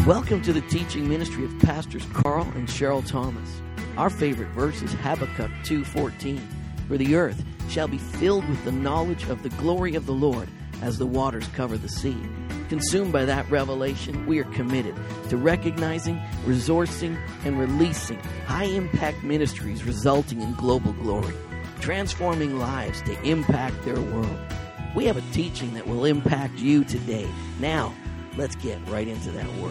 Welcome to the teaching ministry of Pastors Carl and Cheryl Thomas. Our favorite verse is Habakkuk 2:14. For the earth shall be filled with the knowledge of the glory of the Lord as the waters cover the sea. Consumed by that revelation, we are committed to recognizing, resourcing, and releasing high-impact ministries resulting in global glory, transforming lives to impact their world. We have a teaching that will impact you today. Now, let's get right into that word.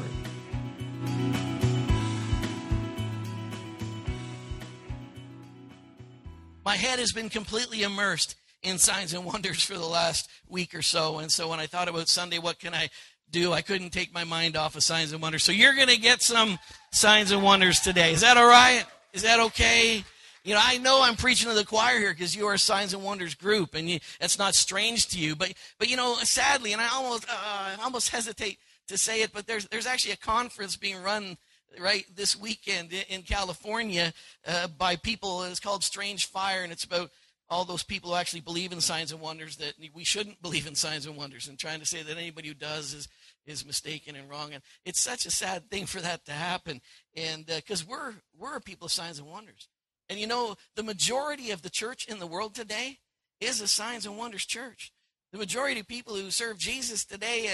My head has been completely immersed in signs and wonders for the last week or so. And so when I thought about Sunday, what can I do? I couldn't take my mind off of signs and wonders. So you're going to get some signs and wonders today. Is that all right? Is that okay? You know, I know I'm preaching to the choir here because you are a signs and wonders group, and that's not strange to you. But you know, sadly, and I almost hesitate to say it, but there's actually a conference being run right this weekend in California by people. It's called Strange Fire, and it's about all those people who actually believe in signs and wonders, that we shouldn't believe in signs and wonders, and trying to say that anybody who does is mistaken and wrong. And it's such a sad thing for that to happen, and because we're a people of signs and wonders. And you know, the majority of the church in the world today is a signs and wonders church. The majority of people who serve Jesus today,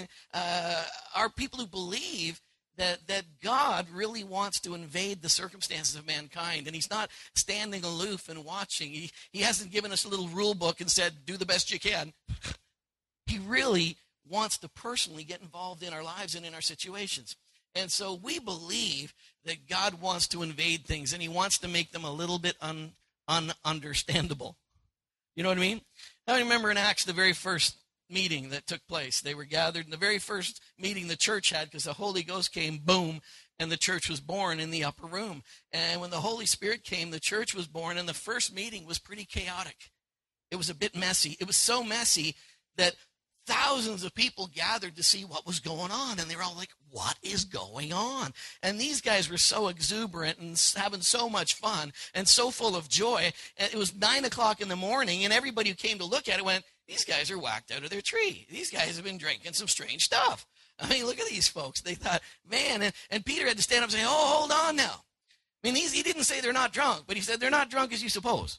are people who believe that God really wants to invade the circumstances of mankind, and he's not standing aloof and watching. He hasn't given us a little rule book and said, do the best you can. He really wants to personally get involved in our lives and in our situations. And so we believe that God wants to invade things, and he wants to make them a little bit ununderstandable. You know what I mean? I remember in Acts, the very first meeting that took place. They were gathered in the very first meeting the church had, because the Holy Ghost came, boom, and the church was born in the upper room. And when the Holy Spirit came, the church was born, and the first meeting was pretty chaotic. It was a bit messy. It was so messy that thousands of people gathered to see what was going on, and they were all like, what is going on? And these guys were so exuberant and having so much fun and so full of joy. And it was 9 o'clock in the morning, and everybody who came to look at it went, these guys are whacked out of their tree. These guys have been drinking some strange stuff. I mean, look at these folks. They thought, man, and Peter had to stand up and say, oh, hold on now. I mean, he didn't say they're not drunk, but he said they're not drunk as you suppose.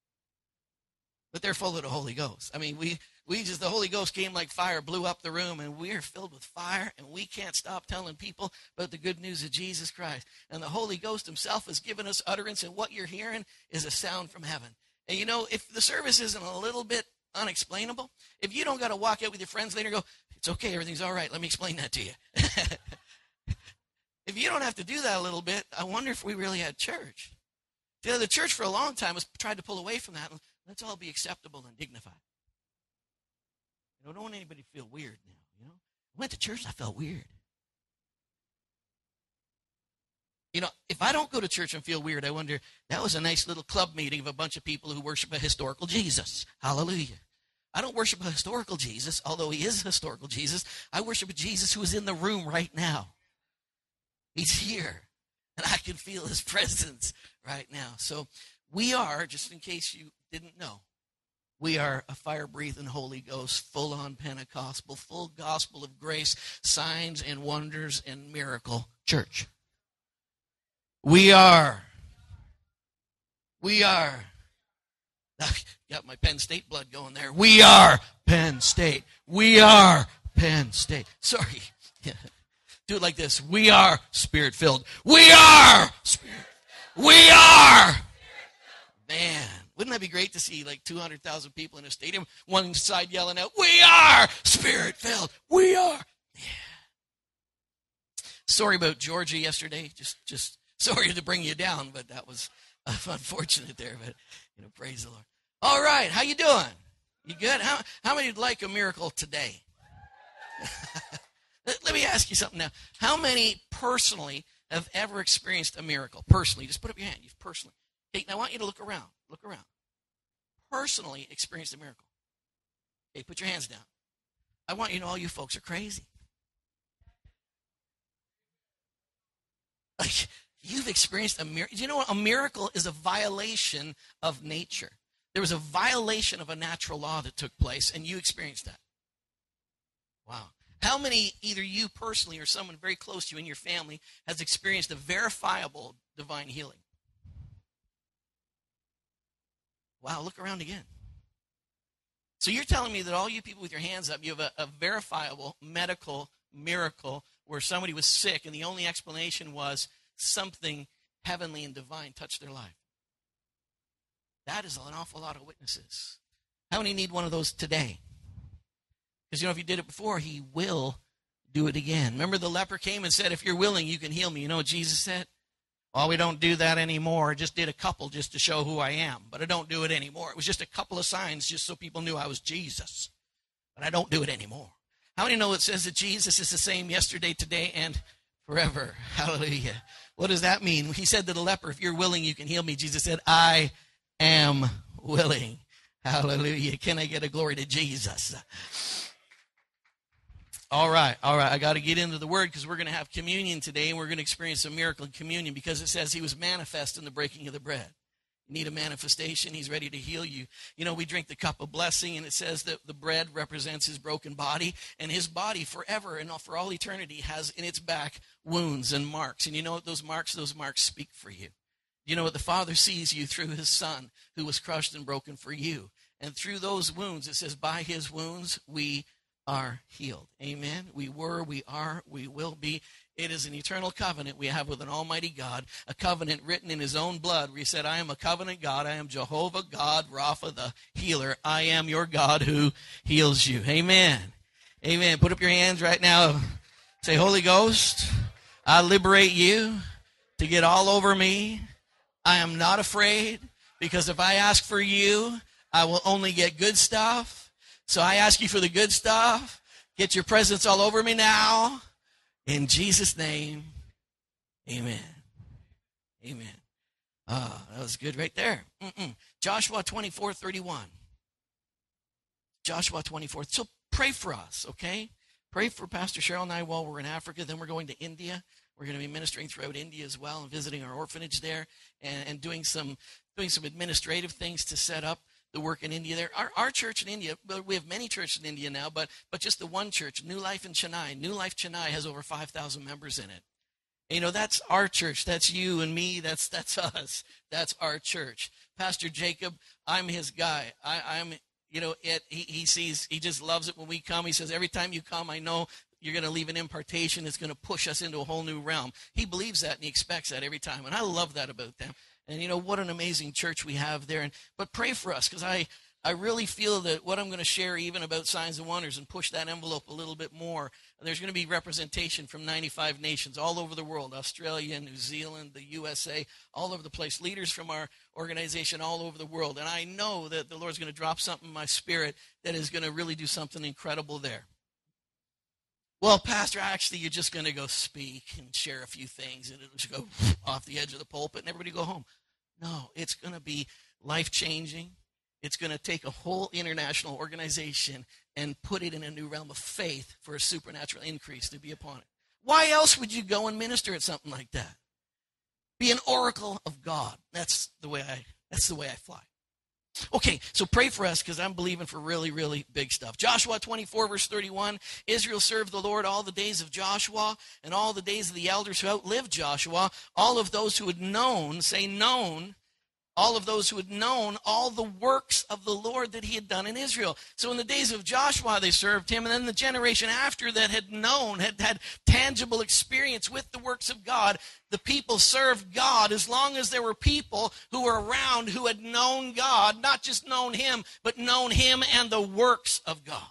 But they're full of the Holy Ghost. I mean, the Holy Ghost came like fire, blew up the room, and we are filled with fire, and we can't stop telling people about the good news of Jesus Christ. And the Holy Ghost himself has given us utterance, and what you're hearing is a sound from heaven. And you know, if the service isn't a little bit unexplainable, if you don't got to walk out with your friends later and go, it's okay, everything's all right, let me explain that to you. If you don't have to do that a little bit, I wonder if we really had church. You know, the church for a long time has tried to pull away from that. Let's all be acceptable and dignified. You know, don't want anybody to feel weird now, you know. I went to church and I felt weird. You know, if I don't go to church and feel weird, I wonder, that was a nice little club meeting of a bunch of people who worship a historical Jesus. Hallelujah. I don't worship a historical Jesus, although he is a historical Jesus. I worship a Jesus who is in the room right now. He's here, and I can feel his presence right now. So we are, just in case you didn't know, we are a fire-breathing Holy Ghost, full-on Pentecostal, full gospel of grace, signs and wonders and miracle church. We are. Got my Penn State blood going there. We are Penn State. We are Penn State. Sorry. Do it like this. We are Spirit-filled. We are Spirit. We are. Man, wouldn't that be great to see like 200,000 people in a stadium, one side yelling out, we are Spirit-filled. We are. Yeah. Sorry about Georgia yesterday. Just sorry to bring you down, but that was unfortunate there. But, you know, praise the Lord. All right, how you doing? You good? How many would like a miracle today? Let me ask you something now. How many personally have ever experienced a miracle? Personally, just put up your hand. You've personally. Okay, now I want you to look around. Look around. Personally experienced a miracle. Okay, put your hands down. I want you to know all you folks are crazy. Like, you've experienced a miracle. You know what? A miracle is a violation of nature. There was a violation of a natural law that took place, and you experienced that. Wow. How many, either you personally or someone very close to you in your family, has experienced a verifiable divine healing? Wow, look around again. So you're telling me that all you people with your hands up, you have a verifiable medical miracle where somebody was sick and the only explanation was something heavenly and divine touched their life. That is an awful lot of witnesses. How many need one of those today? Because, if you did it before, he will do it again. Remember, the leper came and said, if you're willing, you can heal me. You know what Jesus said? Well, we don't do that anymore. I just did a couple just to show who I am, but I don't do it anymore. It was just a couple of signs just so people knew I was Jesus, but I don't do it anymore. How many know it says that Jesus is the same yesterday, today, and forever? Hallelujah. What does that mean? He said to the leper, if you're willing, you can heal me. Jesus said, I am willing. Hallelujah. Can I get a glory to Jesus? All right. I got to get into the word because we're going to have communion today, and we're going to experience a miracle in communion because it says he was manifest in the breaking of the bread. You need a manifestation. He's ready to heal you. We drink the cup of blessing, and it says that the bread represents his broken body, and his body forever and for all eternity has in its back wounds and marks. And you know what those marks speak for you. You know what? The Father sees you through his Son who was crushed and broken for you. And through those wounds, it says, by his wounds we are healed. Amen. We were, we are, we will be. It is an eternal covenant we have with an almighty God, a covenant written in his own blood where he said, I am a covenant God. I am Jehovah God, Rapha, the healer. I am your God who heals you. Amen. Amen. Put up your hands right now. Say, Holy Ghost, I liberate you to get all over me. I am not afraid because if I ask for you, I will only get good stuff. So I ask you for the good stuff. Get your presence all over me now. In Jesus' name, amen. Amen. That was good right there. Joshua 24:31. Joshua 24. So pray for us, okay? Pray for Pastor Cheryl and I while we're in Africa. Then we're going to India. We're going to be ministering throughout India as well and visiting our orphanage there and doing some administrative things to set up the work in India there. Our church in India, we have many churches in India now, but just the one church, New Life in Chennai. New Life Chennai has over 5,000 members in it. And that's our church. That's you and me. That's us. That's our church. Pastor Jacob, I'm his guy. He just loves it when we come. He says, every time you come, I know you're going to leave an impartation that's going to push us into a whole new realm. He believes that and he expects that every time. And I love that about them. And what an amazing church we have there. But pray for us because I really feel that what I'm going to share even about signs and wonders and push that envelope a little bit more. There's going to be representation from 95 nations all over the world, Australia, New Zealand, the USA, all over the place. Leaders from our organization all over the world. And I know that the Lord's going to drop something in my spirit that is going to really do something incredible there. Well, Pastor, actually, you're just going to go speak and share a few things, and it'll just go off the edge of the pulpit, and everybody go home. No, it's going to be life-changing. It's going to take a whole international organization and put it in a new realm of faith for a supernatural increase to be upon it. Why else would you go and minister at something like that? Be an oracle of God. That's the way I fly. Okay, so pray for us because I'm believing for really, really big stuff. Joshua 24, verse 31, Israel served the Lord all the days of Joshua and all the days of the elders who outlived Joshua, all of those who had known, say known, all of those who had known all the works of the Lord that he had done in Israel. So in the days of Joshua, they served him, and then the generation after that had known, had tangible experience with the works of God, the people served God as long as there were people who were around who had known God, not just known him, but known him and the works of God.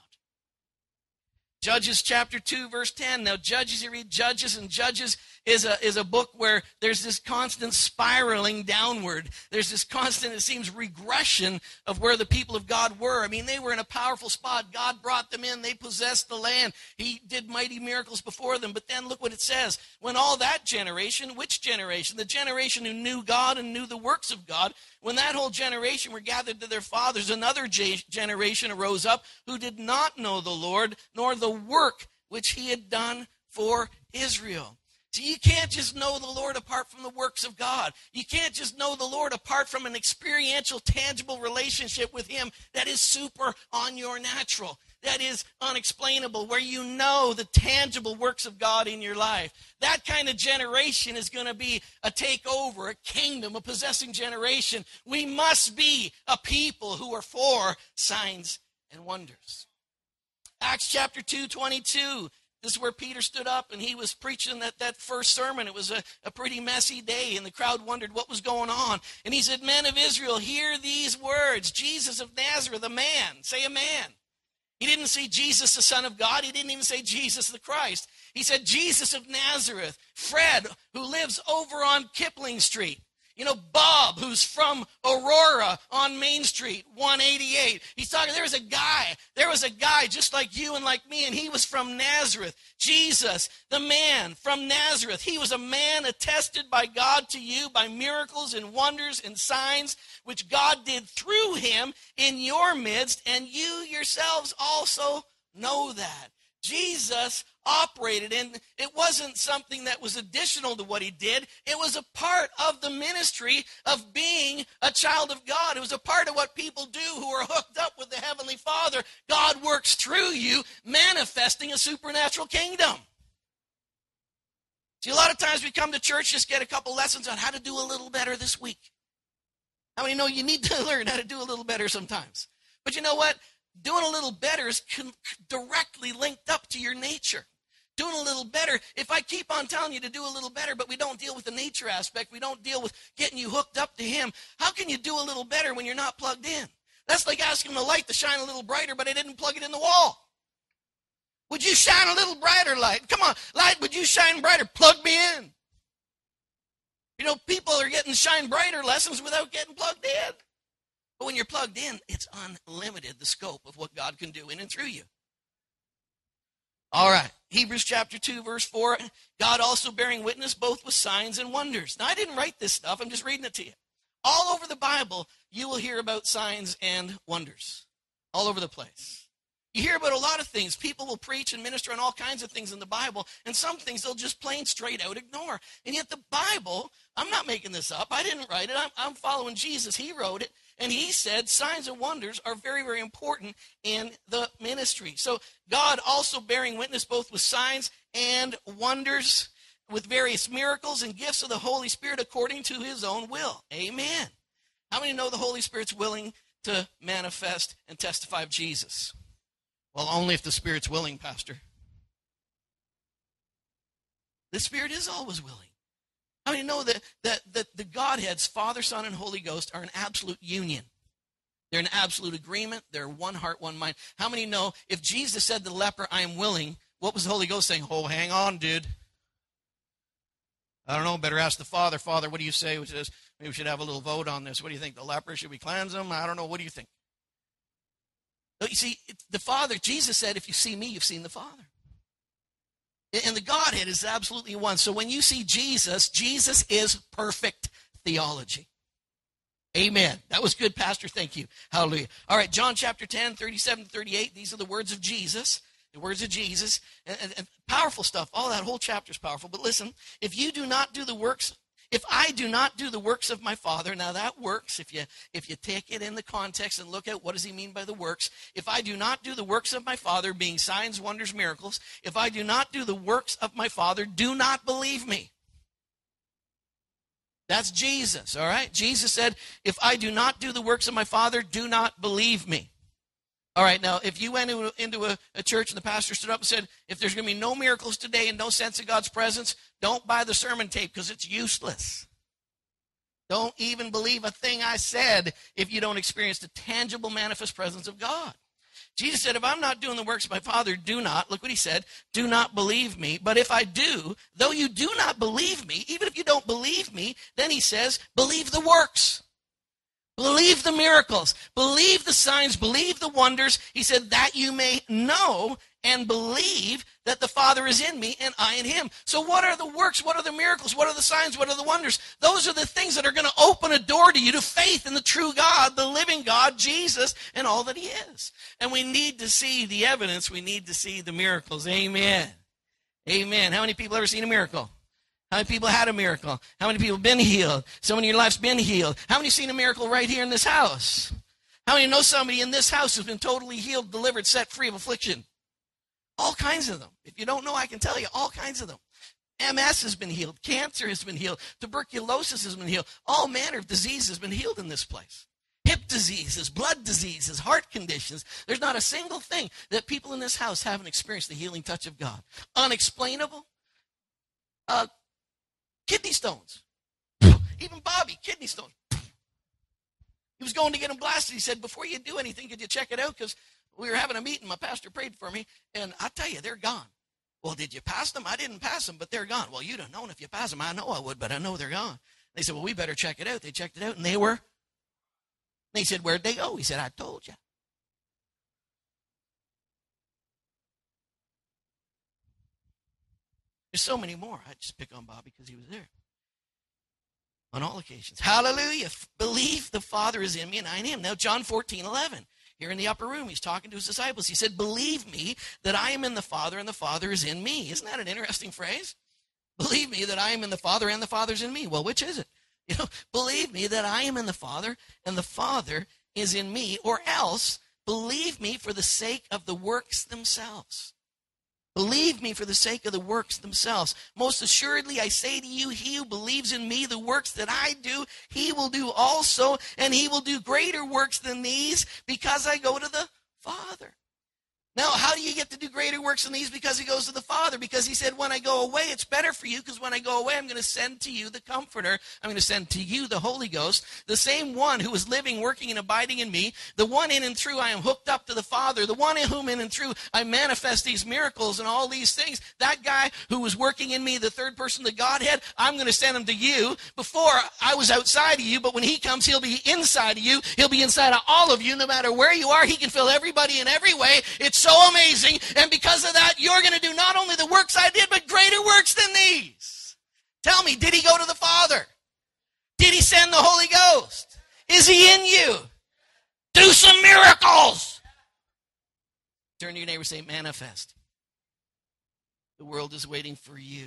Judges chapter 2, verse 10. Now, Judges, you read Judges, and Judges is a book where there's this constant spiraling downward. There's this constant, it seems, regression of where the people of God were. I mean, they were in a powerful spot. God brought them in. They possessed the land. He did mighty miracles before them. But then look what it says. When all that generation, which generation? The generation who knew God and knew the works of God. When that whole generation were gathered to their fathers, another generation arose up who did not know the Lord, nor the work which he had done for Israel. So you can't just know the Lord apart from the works of God. You can't just know the Lord apart from an experiential, tangible relationship with him that is super on your natural. that is unexplainable, where you know the tangible works of God in your life. That kind of generation is going to be a takeover, a kingdom, a possessing generation. We must be a people who are for signs and wonders. Acts chapter 2:22. This is where Peter stood up and he was preaching that first sermon. It was a pretty messy day, and the crowd wondered what was going on. And he said, "Men of Israel, hear these words. Jesus of Nazareth, a man." Say a man. He didn't say Jesus, the Son of God. He didn't even say Jesus the Christ. He said Jesus of Nazareth. Fred, who lives over on Kipling Street. You know, Bob, who's from Aurora on Main Street, 188. He's talking, there was a guy just like you and like me, and he was from Nazareth. Jesus, the man from Nazareth. He was a man attested by God to you by miracles and wonders and signs, which God did through him in your midst, and you yourselves also know that. Jesus operated, and it wasn't something that was additional to what he did. It was a part of the ministry of being a child of God. It was a part of what people do who are hooked up with the Heavenly Father. God works through you, manifesting a supernatural kingdom. See, a lot of times we come to church, just get a couple lessons on how to do a little better this week. How many know you need to learn how to do a little better sometimes? But you know what? Doing a little better is directly linked up to your nature. Doing a little better, if I keep on telling you to do a little better, but we don't deal with the nature aspect, we don't deal with getting you hooked up to him, how can you do a little better when you're not plugged in? That's like asking the light to shine a little brighter, but I didn't plug it in the wall. Would you shine a little brighter, light? Come on, light, would you shine brighter? Plug me in. You know, people are getting shine brighter lessons without getting plugged in. But when you're plugged in, it's unlimited, the scope of what God can do in and through you. All right, Hebrews chapter 2, verse 4, God also bearing witness both with signs and wonders. Now, I didn't write this stuff. I'm just reading it to you. All over the Bible, you will hear about signs and wonders. All over the place. You hear about a lot of things. People will preach and minister on all kinds of things in the Bible, and some things they'll just plain straight out ignore. And yet the Bible, I'm not making this up. I didn't write it. I'm following Jesus. He wrote it. And he said signs and wonders are very, very important in the ministry. So God also bearing witness both with signs and wonders, with various miracles and gifts of the Holy Spirit according to his own will. Amen. How many know the Holy Spirit's willing to manifest and testify of Jesus? Well, only if the Spirit's willing, Pastor. The Spirit is always willing. How many know that the Godheads, Father, Son, and Holy Ghost, are in absolute union? They're in absolute agreement. They're one heart, one mind. How many know if Jesus said to the leper, I am willing, what was the Holy Ghost saying? Oh, hang on, dude. I don't know. Better ask the Father. Father, what do you say? Which is, maybe we should have a little vote on this. What do you think? The leper, should we cleanse him? I don't know. What do you think? You see, the Father, Jesus said, if you see me, you've seen the Father. And the Godhead is absolutely one. So when you see Jesus, Jesus is perfect theology. Amen. That was good, Pastor. Thank you. Hallelujah. All right, John chapter 10, 37 to 38. These are the words of Jesus. The words of Jesus. And powerful stuff. All that whole chapter is powerful. But listen, if I do not do the works of my Father, now that works, if you take it in the context and look at what does he mean by the works. If I do not do the works of my Father, being signs, wonders, miracles, if I do not do the works of my Father, do not believe me. That's Jesus, all right? Jesus said, if I do not do the works of my Father, do not believe me. All right, now, if you went into a church and the pastor stood up and said, if there's going to be no miracles today and no sense of God's presence, don't buy the sermon tape because it's useless. Don't even believe a thing I said if you don't experience the tangible, manifest presence of God. Jesus said, if I'm not doing the works of my Father, do not, look what he said, do not believe me. But if I do, though you do not believe me, even if you don't believe me, then he says, believe the works. Believe the miracles, believe the signs, believe the wonders. He said that you may know and believe that the Father is in me and I in him. So what are the works? What are the miracles? What are the signs? What are the wonders? Those are the things that are going to open a door to you to faith in the true God, the living God, Jesus, and all that he is. And we need to see the evidence. We need to see the miracles. Amen. Amen. How many people ever seen a miracle? How many people had a miracle? How many people have been healed? Someone in your life's been healed. How many seen a miracle right here in this house? How many know somebody in this house who's been totally healed, delivered, set free of affliction? All kinds of them. If you don't know, I can tell you, all kinds of them. MS has been healed. Cancer has been healed. Tuberculosis has been healed. All manner of disease has been healed in this place. Hip diseases, blood diseases, heart conditions. There's not a single thing that people in this house haven't experienced the healing touch of God. Unexplainable. Kidney stones. Even Bobby, kidney stones. He was going to get him blasted. He said, before you do anything, could you check it out? Because we were having a meeting. My pastor prayed for me. And I tell you, they're gone. Well, did you pass them? I didn't pass them, but they're gone. Well, you'd have known if you passed them. I know I would, but I know they're gone. They said, well, we better check it out. They checked it out, and they were. They said, where'd they go? He said, I told you. There's so many more. I just pick on Bobby because he was there. On all occasions. Hallelujah. Believe the Father is in me and I in him. Now, John 14:11. Here in the upper room, he's talking to his disciples. He said, believe me that I am in the Father and the Father is in me. Isn't that an interesting phrase? Believe me that I am in the Father and the Father's in me. Well, which is it? Believe me that I am in the Father and the Father is in me, or else believe me for the sake of the works themselves. Believe me for the sake of the works themselves. Most assuredly, I say to you, he who believes in me, the works that I do, he will do also, and he will do greater works than these, because I go to the Father. Now, how do you get to do greater works than these? Because he goes to the Father. Because he said, when I go away, it's better for you. Because when I go away, I'm going to send to you the Comforter. I'm going to send to you the Holy Ghost. The same one who is living, working, and abiding in me. The one in and through I am hooked up to the Father. The one in whom in and through I manifest these miracles and all these things. That guy who was working in me, the third person, the Godhead, I'm going to send him to you. Before, I was outside of you, but when he comes, he'll be inside of you. He'll be inside of all of you. No matter where you are, he can fill everybody in every way. It's so amazing, and because of that, you're going to do not only the works I did, but greater works than these. Tell me, did he go to the Father? Did he send the Holy Ghost? Is he in you? Do some miracles. Turn to your neighbor and say, manifest. The world is waiting for you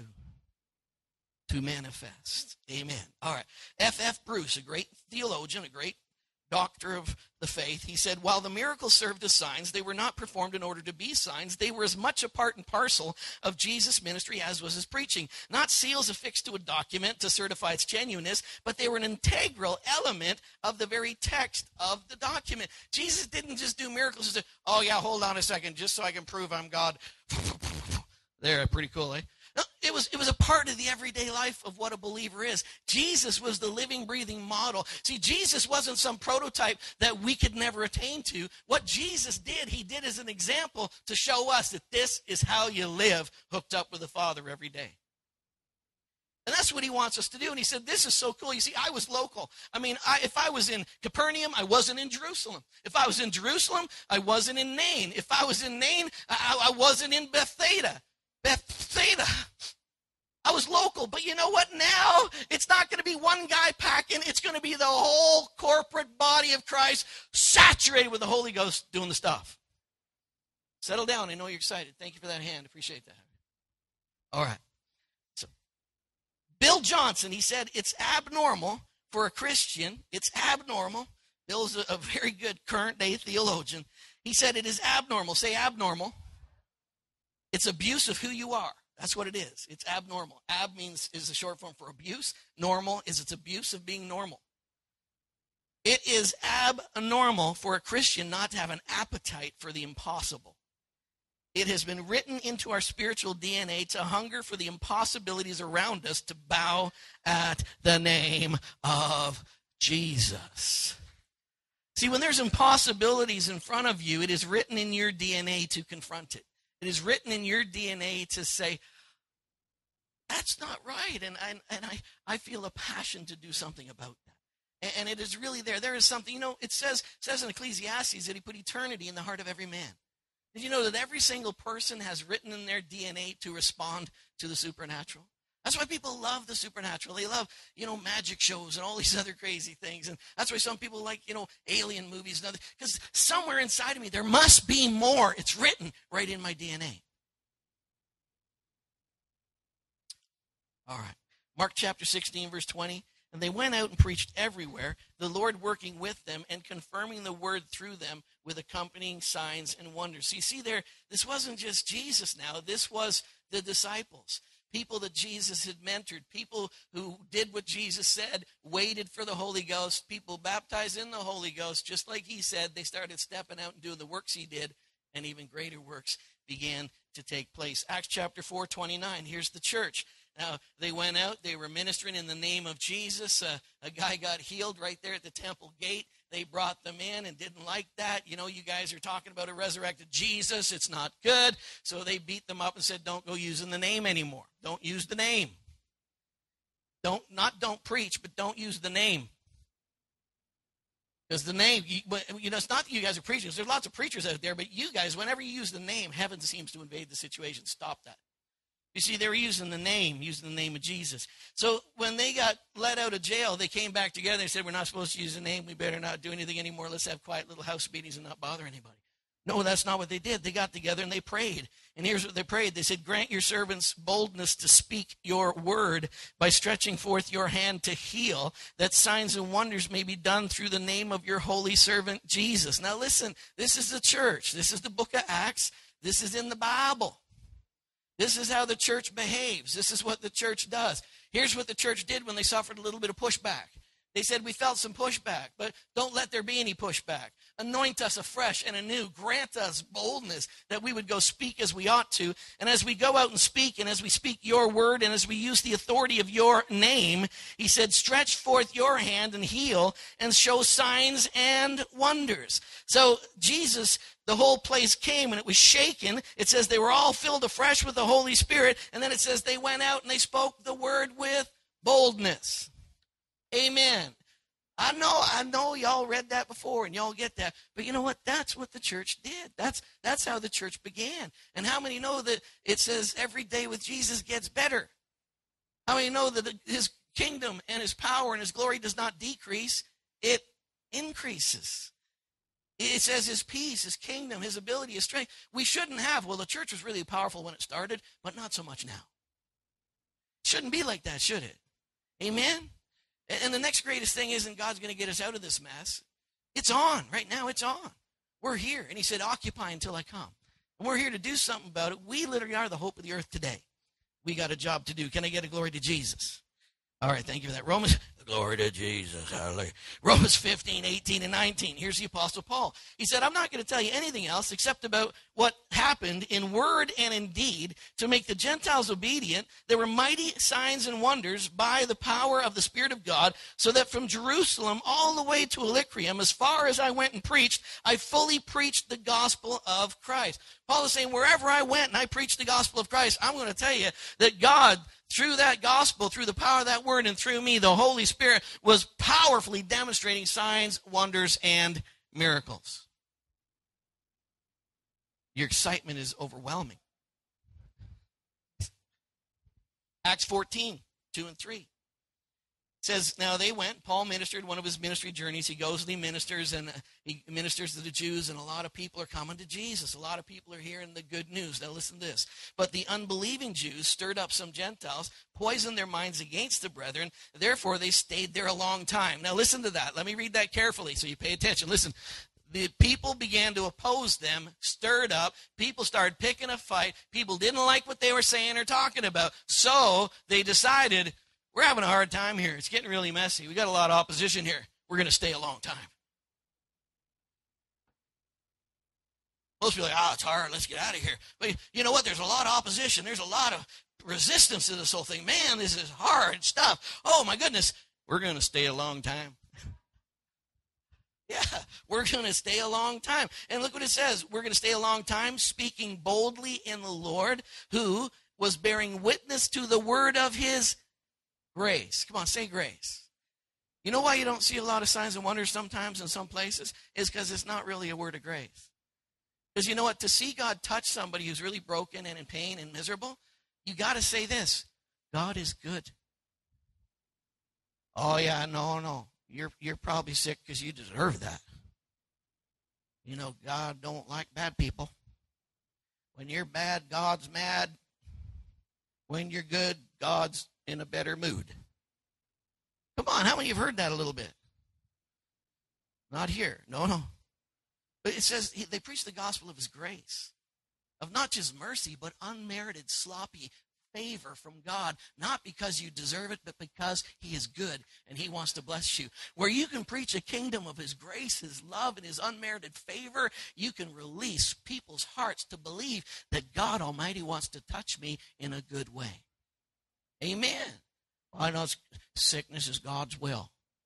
to manifest. Amen. All right. F.F. Bruce, a great theologian, a great doctor of the faith, he said, while the miracles served as signs, they were not performed in order to be signs. They were as much a part and parcel of Jesus' ministry as was his preaching. Not seals affixed to a document to certify its genuineness, but they were an integral element of the very text of the document. Jesus didn't just do miracles and say, oh yeah, hold on a second, just so I can prove I'm God. There, pretty cool, eh? No, it was a part of the everyday life of what a believer is. Jesus was the living, breathing model. See, Jesus wasn't some prototype that we could never attain to. What Jesus did, he did as an example to show us that this is how you live hooked up with the Father every day. And that's what he wants us to do. And he said, this is so cool. You see, I was local. I mean, if I was in Capernaum, I wasn't in Jerusalem. If I was in Jerusalem, I wasn't in Nain. If I was in Nain, I wasn't in Bethsaida. I was local, but you know what? Now it's not going to be one guy packing. It's going to be the whole corporate body of Christ saturated with the Holy Ghost doing the stuff. Settle down. I know you're excited. Thank you for that hand. Appreciate that. All right. So, Bill Johnson, he said, it's abnormal for a Christian. It's abnormal. Bill's a very good current day theologian. He said it is abnormal. Say abnormal. It's abuse of who you are. That's what it is. It's abnormal. Ab is the short form for abuse. Normal is it's abuse of being normal. It is abnormal for a Christian not to have an appetite for the impossible. It has been written into our spiritual DNA to hunger for the impossibilities around us, to bow at the name of Jesus. See, when there's impossibilities in front of you, it is written in your DNA to confront it. It is written in your DNA to say, that's not right, and I feel a passion to do something about that. And it is really there. There is something, it says in Ecclesiastes that he put eternity in the heart of every man. Did you know that every single person has written in their DNA to respond to the supernatural? That's why people love the supernatural. They love, magic shows and all these other crazy things. And that's why some people like, alien movies and other, because somewhere inside of me, there must be more. It's written right in my DNA. All right. Mark chapter 16, verse 20. And they went out and preached everywhere, the Lord working with them and confirming the word through them with accompanying signs and wonders. So you see there, this wasn't just Jesus now. This was the disciples, people that Jesus had mentored, people who did what Jesus said, waited for the Holy Ghost, people baptized in the Holy Ghost. Just like he said, they started stepping out and doing the works he did, and even greater works began to take place. Acts chapter 4:29, here's the church. Now, they went out, they were ministering in the name of Jesus. A guy got healed right there at the temple gate. They brought them in and didn't like that. You know, you guys are talking about a resurrected Jesus. It's not good. So they beat them up and said, don't go using the name anymore. Don't use the name. Don't preach, but don't use the name. Because the name, you know, it's not that you guys are preaching. There's lots of preachers out there, but you guys, whenever you use the name, heaven seems to invade the situation. Stop that. You see, they were using the name of Jesus. So when they got let out of jail, they came back together and said, we're not supposed to use the name. We better not do anything anymore. Let's have quiet little house meetings and not bother anybody. No, that's not what they did. They got together and they prayed. And here's what they prayed. They said, grant your servants boldness to speak your word by stretching forth your hand to heal, that signs and wonders may be done through the name of your holy servant Jesus. Now listen, this is the church. This is the book of Acts. This is in the Bible. This is how the church behaves. This is what the church does. Here's what the church did when they suffered a little bit of pushback. They said, we felt some pushback, but don't let there be any pushback. Anoint us afresh and anew. Grant us boldness that we would go speak as we ought to. And as we go out and speak, and as we speak your word, and as we use the authority of your name, he said, stretch forth your hand and heal and show signs and wonders. So Jesus, the whole place came and it was shaken. It says they were all filled afresh with the Holy Spirit. And then it says they went out and they spoke the word with boldness. Amen. I know y'all read that before and y'all get that. But you know what? That's what the church did. That's how the church began. And how many know that it says every day with Jesus gets better? How many know that his kingdom and his power and his glory does not decrease? It increases. It says his peace, his kingdom, his ability, his strength. We shouldn't have. Well, the church was really powerful when it started, but not so much now. It shouldn't be like that, should it? Amen? And the next greatest thing isn't God's going to get us out of this mess. It's on. Right now, it's on. We're here. And he said, occupy until I come. And we're here to do something about it. We literally are the hope of the earth today. We got a job to do. Can I get a glory to Jesus? All right, thank you for that. Glory to Jesus. Hallelujah. Romans 15, 18, and 19. Here's the Apostle Paul. He said, I'm not going to tell you anything else except about what happened in word and in deed to make the Gentiles obedient. There were mighty signs and wonders by the power of the Spirit of God, so that from Jerusalem all the way to Illyricum, as far as I went and preached, I fully preached the gospel of Christ. Paul is saying, wherever I went and I preached the gospel of Christ, I'm going to tell you that God, through that gospel, through the power of that word, and through me, the Holy Spirit was powerfully demonstrating signs, wonders, and miracles. Your excitement is overwhelming. Acts 14, 2 and 3. It says, now they went, Paul ministered one of his ministry journeys. He goes and he ministers, and he ministers to the Jews, and a lot of people are coming to Jesus. A lot of people are hearing the good news. Now listen to this. But the unbelieving Jews stirred up some Gentiles, poisoned their minds against the brethren. Therefore, they stayed there a long time. Now listen to that. Let me read that carefully so you pay attention. Listen. The people began to oppose them, stirred up. People started picking a fight. People didn't like what they were saying or talking about. So they decided, we're having a hard time here. It's getting really messy. We got a lot of opposition here. We're going to stay a long time. Most people are like, it's hard. Let's get out of here. But you know what? There's a lot of opposition. There's a lot of resistance to this whole thing. Man, this is hard stuff. Oh, my goodness. We're going to stay a long time. Yeah, we're going to stay a long time. And look what it says. We're going to stay a long time speaking boldly in the Lord, who was bearing witness to the word of his grace. Come on, say grace. You know why you don't see a lot of signs and wonders sometimes in some places? Is because it's not really a word of grace. Because you know what? To see God touch somebody who's really broken and in pain and miserable, you got to say this. God is good. Oh, yeah, no. You're probably sick because you deserve that. You know, God don't like bad people. When you're bad, God's mad. When you're good, God's in a better mood. Come on, how many have heard that a little bit? Not here. No. But it says they preach the gospel of his grace, of not just mercy, but unmerited, sloppy favor from God, not because you deserve it, but because he is good and he wants to bless you. Where you can preach a kingdom of his grace, his love, and his unmerited favor, you can release people's hearts to believe that God Almighty wants to touch me in a good way. Amen. Well, I know sickness is God's will.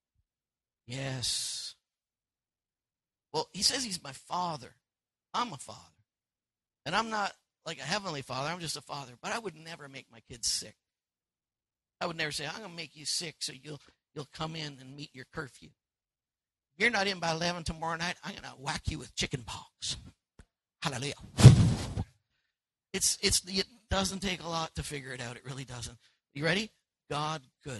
Yes. Well, he says he's my father. I'm a father. And I'm not like a heavenly father. I'm just a father. But I would never make my kids sick. I would never say, I'm going to make you sick so you'll come in and meet your curfew. If you're not in by 11 tomorrow night, I'm going to whack you with chicken pox. Hallelujah. It doesn't take a lot to figure it out. It really doesn't. You ready? God good.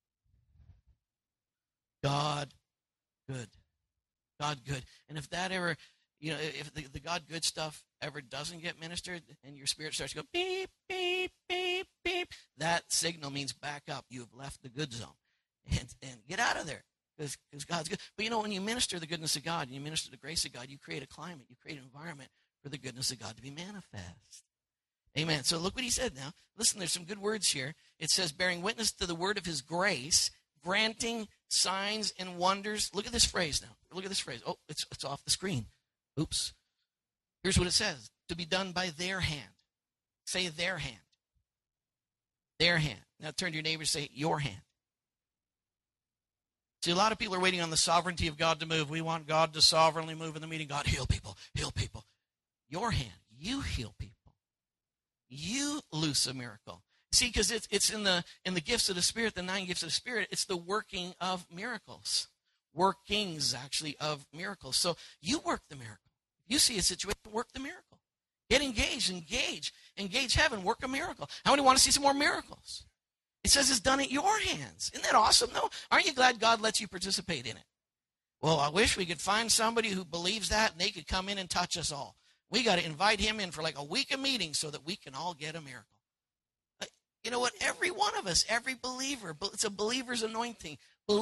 God good. God good. And if that ever, if the God good stuff ever doesn't get ministered and your spirit starts to go beep, beep, beep, beep, that signal means back up. You have left the good zone. And get out of there because God's good. But when you minister the goodness of God and you minister the grace of God, you create a climate, you create an environment for the goodness of God to be manifest. Amen. So look what he said now. Listen, there's some good words here. It says, bearing witness to the word of his grace, granting signs and wonders. Look at this phrase now. Look at this phrase. Oh, it's off the screen. Oops. Here's what it says. To be done by their hand. Say their hand. Their hand. Now turn to your neighbor and say your hand. See, a lot of people are waiting on the sovereignty of God to move. We want God to sovereignly move in the meeting. God, heal people. Heal people. Your hand. You heal people. You loose a miracle. See, because it's in the gifts of the Spirit, the 9 gifts of the Spirit, it's the working of miracles. Workings, actually, of miracles. So you work the miracle. You see a situation, work the miracle. Get engaged, engage heaven, work a miracle. How many want to see some more miracles? It says it's done at your hands. Isn't that awesome? No? Aren't you glad God lets you participate in it? Well, I wish we could find somebody who believes that and they could come in and touch us all. We got to invite him in for like a week of meetings so that we can all get a miracle. You know what? Every one of us, every believer, it's a believer's anointing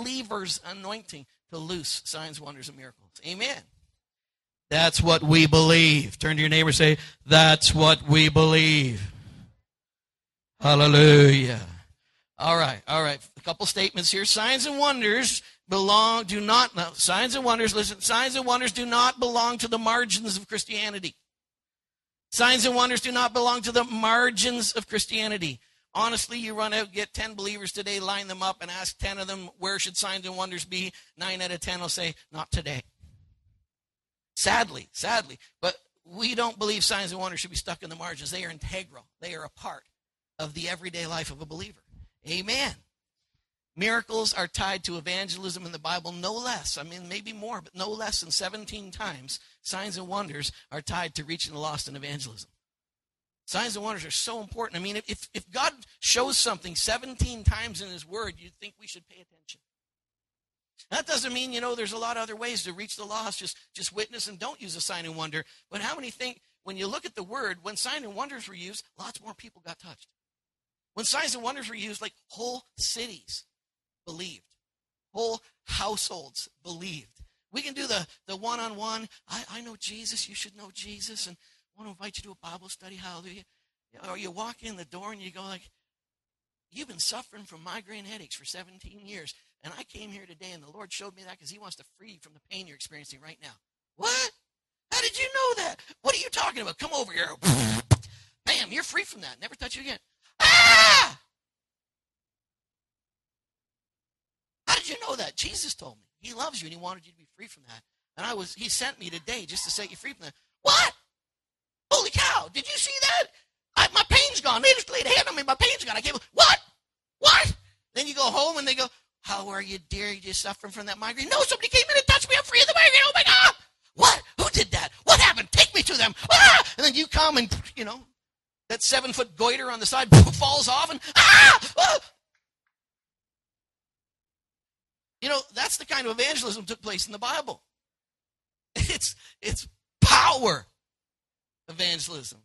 to loose signs, wonders, and miracles. Amen. That's what we believe. Turn to your neighbor and say, that's what we believe. Hallelujah. All right. A couple statements here. Signs and wonders signs and wonders do not belong to the margins of Christianity. Signs and wonders do not belong to the margins of Christianity. Honestly, you run out, get 10 believers today, line them up, and ask 10 of them, where should signs and wonders be? 9 out of 10 will say, not today. Sadly. But we don't believe signs and wonders should be stuck in the margins. They are integral. They are a part of the everyday life of a believer. Amen. Miracles are tied to evangelism in the Bible, no less. I mean, maybe more, but no less than 17 times signs and wonders are tied to reaching the lost in evangelism. Signs and wonders are so important. I mean, if God shows something 17 times in his word, you'd think we should pay attention. That doesn't mean, there's a lot of other ways to reach the lost. Just witness and don't use a sign and wonder. But how many think, when you look at the word, when signs and wonders were used, lots more people got touched. When signs and wonders were used, like whole cities believed. Whole households believed. We can do the one-on-one. I know Jesus. You should know Jesus. And I want to invite you to a Bible study. Hallelujah. Or you walk in the door and you go like, you've been suffering from migraine headaches for 17 years. And I came here today and the Lord showed me that because he wants to free you from the pain you're experiencing right now. What? How did you know that? What are you talking about? Come over here. Bam, you're free from that. Never touch you again. Ah! How did you know that? Jesus told me. He loves you and he wanted you to be free from that. And he sent me today just to set you free from that. What? Holy cow, did you see that? My pain's gone. They just laid a hand on me. My pain's gone. I came, what? Then you go home and they go, how are you, dear? You just suffering from that migraine? No, somebody came in and touched me. I'm free of the migraine. Oh, my God. What? Who did that? What happened? Take me to them. Ah! And then you come and, that 7-foot goiter on the side falls off and, ah! That's the kind of evangelism took place in the Bible. It's power evangelism.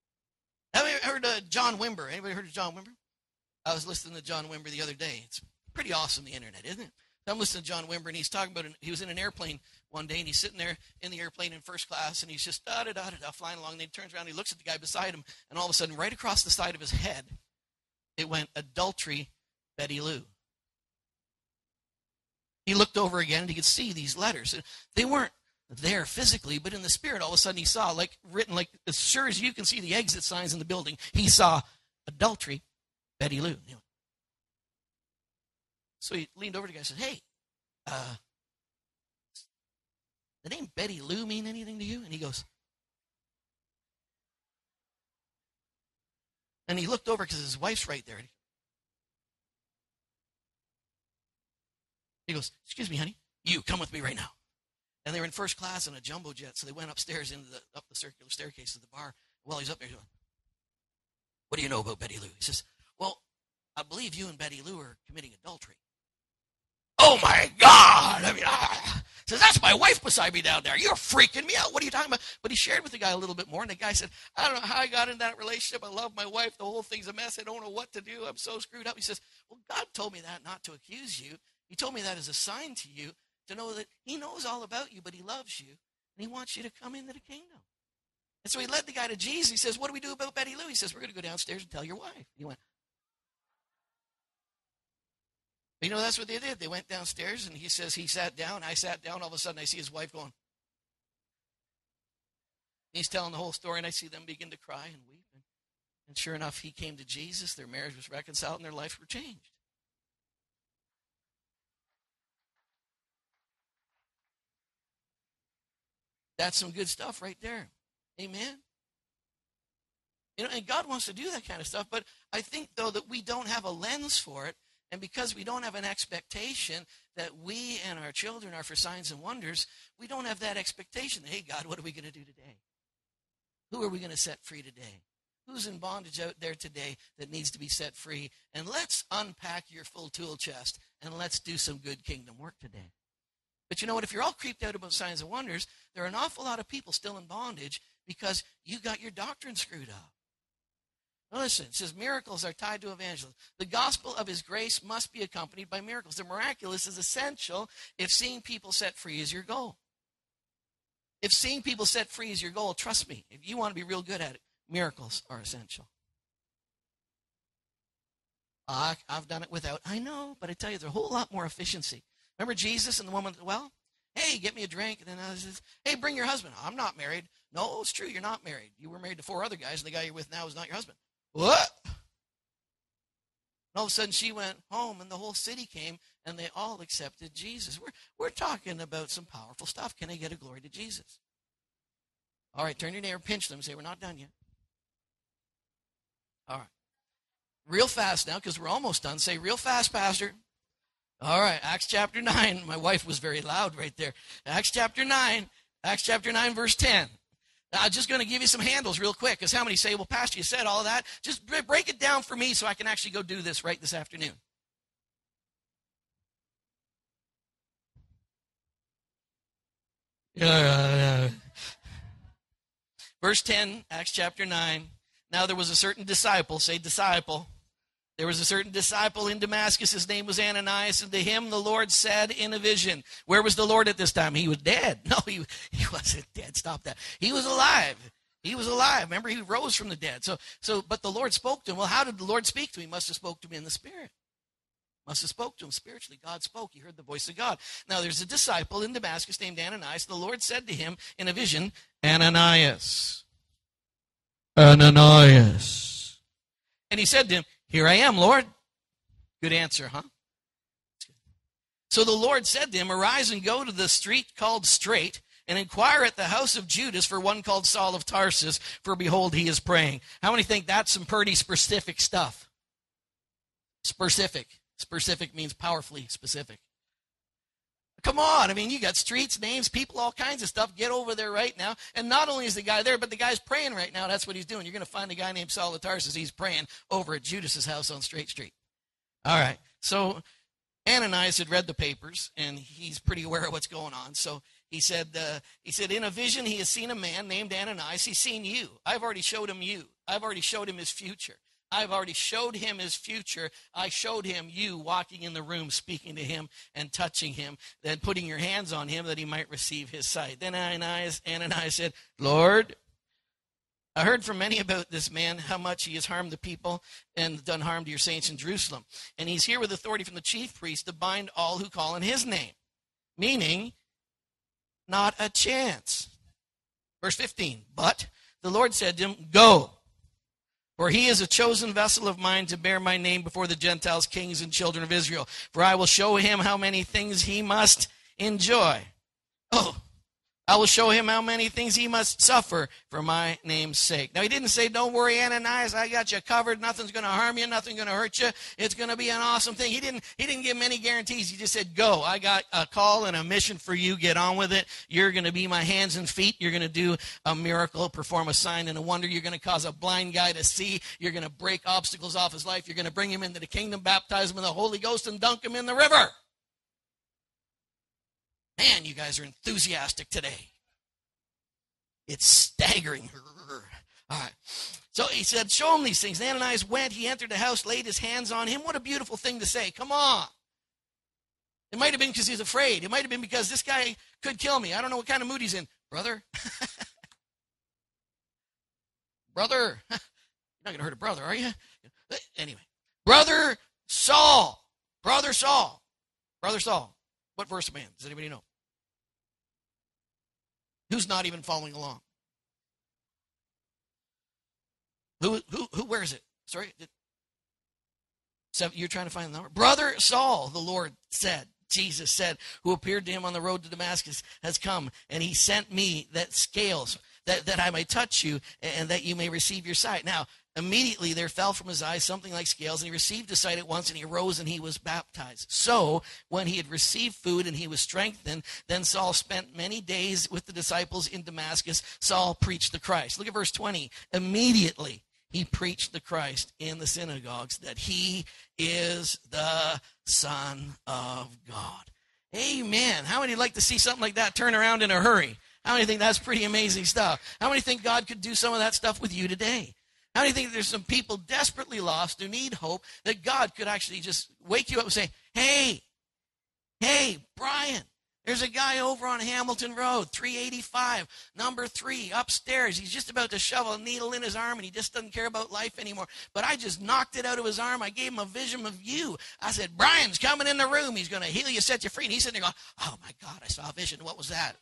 Have you heard of John Wimber? Anybody heard of John Wimber? I was listening to John Wimber the other day. It's Pretty awesome, the internet, isn't it? I'm listening to John Wimber, and he's talking about, he was in an airplane one day, and he's sitting there in the airplane in first class, and he's just da-da-da-da-da flying along, and then he turns around, and he looks at the guy beside him, and all of a sudden, right across the side of his head, it went, adultery, Betty Lou. He looked over again, and he could see these letters. They weren't there physically, but in the spirit, all of a sudden, he saw, like, written, like, as sure as you can see the exit signs in the building, he saw, adultery, Betty Lou. So he leaned over to the guy and said, hey, the name Betty Lou mean anything to you? And he goes, and he looked over because his wife's right there. He goes, excuse me, honey, you come with me right now. And they were in first class in a jumbo jet, so they went upstairs up the circular staircase to the bar. While he's up there, he's going, what do you know about Betty Lou? He says, well, I believe you and Betty Lou are committing adultery. Oh, my God. I mean, says, that's my wife beside me down there. You're freaking me out. What are you talking about? But he shared with the guy a little bit more, and the guy said, I don't know how I got in that relationship. I love my wife. The whole thing's a mess. I don't know what to do. I'm so screwed up. He says, well, God told me that not to accuse you. He told me that as a sign to you to know that he knows all about you, but he loves you, and he wants you to come into the kingdom. And so he led the guy to Jesus. He says, what do we do about Betty Lou? He says, we're going to go downstairs and tell your wife. He went, you know, that's what they did. They went downstairs, and he says he sat down. I sat down. All of a sudden, I see his wife going. He's telling the whole story, and I see them begin to cry and weep. And sure enough, he came to Jesus. Their marriage was reconciled, and their lives were changed. That's some good stuff right there. Amen. You know, and God wants to do that kind of stuff, but I think, though, that we don't have a lens for it. And because we don't have an expectation that we and our children are for signs and wonders, we don't have that expectation. Hey, God, what are we going to do today? Who are we going to set free today? Who's in bondage out there today that needs to be set free? And let's unpack your full tool chest, and let's do some good kingdom work today. But you know what? If you're all creeped out about signs and wonders, there are an awful lot of people still in bondage because you got your doctrine screwed up. Now listen, it says miracles are tied to evangelism. The gospel of his grace must be accompanied by miracles. The miraculous is essential if seeing people set free is your goal. If seeing people set free is your goal, trust me, if you want to be real good at it, miracles are essential. I've done it without. I know, but I tell you, there's a whole lot more efficiency. Remember Jesus and the woman at the well? Hey, get me a drink. And then I says, hey, bring your husband. I'm not married. No, it's true, you're not married. You were married to 4 other guys, and the guy you're with now is not your husband. What? And all of a sudden she went home, and the whole city came, and they all accepted Jesus. We're talking about some powerful stuff. Can I get a glory to Jesus? All right, turn your neighbor, pinch them, say, we're not done yet. All right. Real fast now, because we're almost done. Say, real fast, Pastor. All right, Acts chapter 9. My wife was very loud right there. Acts chapter 9, verse 10. Now, I'm just going to give you some handles real quick, because how many say, well, Pastor, you said all that. Just break it down for me so I can actually go do this right this afternoon. Verse 10, Acts chapter 9. Now there was a certain disciple, say disciple. There was a certain disciple in Damascus. His name was Ananias, and to him the Lord said in a vision. Where was the Lord at this time? He was dead. No, he wasn't dead. Stop that. He was alive. He was alive. Remember, he rose from the dead. But the Lord spoke to him. Well, how did the Lord speak to him? He must have spoke to him in the Spirit. Must have spoke to him spiritually. God spoke. He heard the voice of God. Now, there's a disciple in Damascus named Ananias. The Lord said to him in a vision, Ananias. Ananias. And he said to him, here I am, Lord. Good answer, huh? So the Lord said to him, arise and go to the street called Straight, and inquire at the house of Judas for one called Saul of Tarsus, for behold, he is praying. How many think that's some pretty specific stuff? Specific. Specific means powerfully specific. Come on, I mean, you got streets, names, people, all kinds of stuff. Get over there right now. And not only is the guy there, but the guy's praying right now. That's what he's doing. You're going to find a guy named Saul of Tarsus. He's praying over at Judas's house on Straight Street. All right. So Ananias had read the papers, and he's pretty aware of what's going on. So he said, in a vision, he has seen a man named Ananias. He's seen you. I've already showed him you. I've already showed him his future. I've already showed him his future. I showed him you walking in the room, speaking to him and touching him, then putting your hands on him that he might receive his sight. Then Ananias said, Lord, I heard from many about this man, how much he has harmed the people and done harm to your saints in Jerusalem. And he's here with authority from the chief priest to bind all who call on his name. Meaning, not a chance. Verse 15, but the Lord said to him, go, for he is a chosen vessel of mine to bear my name before the Gentiles, kings, and children of Israel. For I will show him how many things he must enjoy. Oh, I will show him how many things he must suffer for my name's sake. Now, he didn't say, don't worry, Ananias, I got you covered. Nothing's going to harm you. Nothing's going to hurt you. It's going to be an awesome thing. He didn't give him any guarantees. He just said, go. I got a call and a mission for you. Get on with it. You're going to be my hands and feet. You're going to do a miracle, perform a sign and a wonder. You're going to cause a blind guy to see. You're going to break obstacles off his life. You're going to bring him into the kingdom, baptize him in the Holy Ghost, and dunk him in the river. Man, you guys are enthusiastic today. It's staggering. All right. So he said, show him these things. And Ananias went. He entered the house, laid his hands on him. What a beautiful thing to say. Come on. It might have been because he's afraid. It might have been because this guy could kill me. I don't know what kind of mood he's in. Brother? Brother? You're not going to hurt a brother, are you? Anyway. Brother Saul. Brother Saul. Brother Saul. What verse am I in? Does anybody know? Who's not even following along? Who, where is it? Sorry? You're trying to find the number? Brother Saul, the Lord said, Jesus said, who appeared to him on the road to Damascus, has come, and he sent me that scales, that I may touch you, and that you may receive your sight. Now, immediately there fell from his eyes something like scales, and he received his sight at once, and he arose and he was baptized. So, when he had received food and he was strengthened, then Saul spent many days with the disciples in Damascus. Saul preached the Christ. Look at verse 20. Immediately he preached the Christ in the synagogues, that he is the Son of God. Amen. How many like to see something like that turn around in a hurry? How many think that's pretty amazing stuff? How many think God could do some of that stuff with you today? How many think there's some people desperately lost who need hope, that God could actually just wake you up and say, hey, Brian, there's a guy over on Hamilton Road, 385, number 3, upstairs. He's just about to shove a needle in his arm, and he just doesn't care about life anymore. But I just knocked it out of his arm. I gave him a vision of you. I said, Brian's coming in the room. He's going to heal you, set you free. And he's sitting there going, oh, my God, I saw a vision. What was that?